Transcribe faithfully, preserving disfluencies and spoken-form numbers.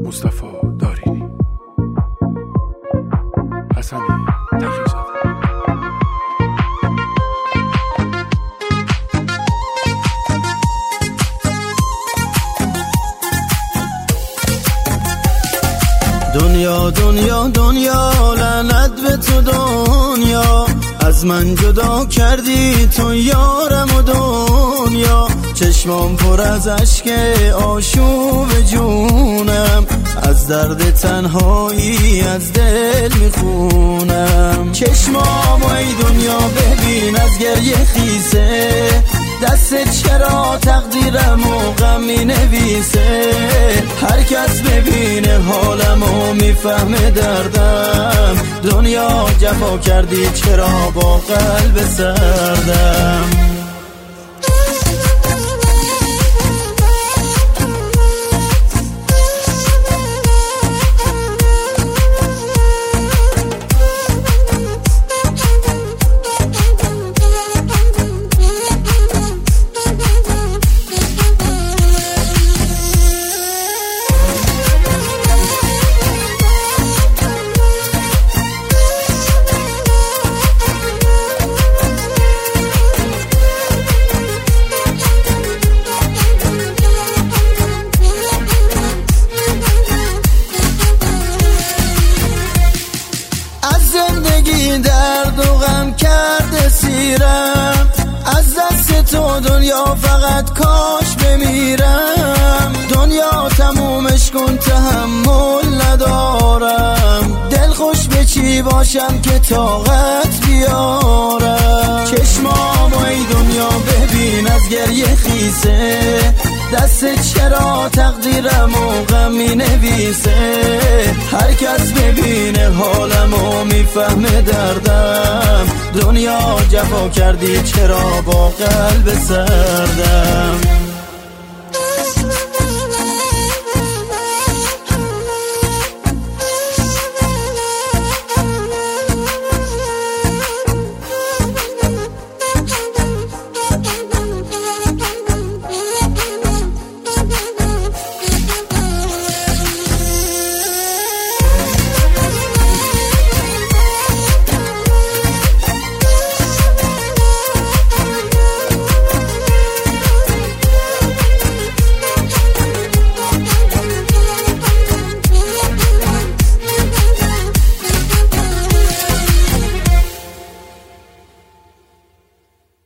مصطفی دارینی، حسن تقی‌زاده. دنیا دنیا دنیا لعنت به تو دنیا، از من جدا کردی تو یارم و دنیا. چشمام پر از اشک آشوب جونم، از درد تنهایی از دل میخونم. چشمام ای دنیا ببین از گریه خیسه، دست چرا تقدیرم و غم می نویسه. هر کس ببینه حالم و میفهمه دردم، دنیا جفا کردی چرا با قلب سردم. درد و غم کرده سیرم، از دست تو دنیا فقط کاش بمیرم. دنیا تمومش کن تحمل ندارم، دل خوش به چی باشم که طاقت بیارم. چشمام ای دنیا ببین از گریه خیسه، دست چرا تقدیرم و غم می نویسه. هر کس ببینه حالم و میفهمه دردم، دنیا جفا کردی چرا با قلب سردم.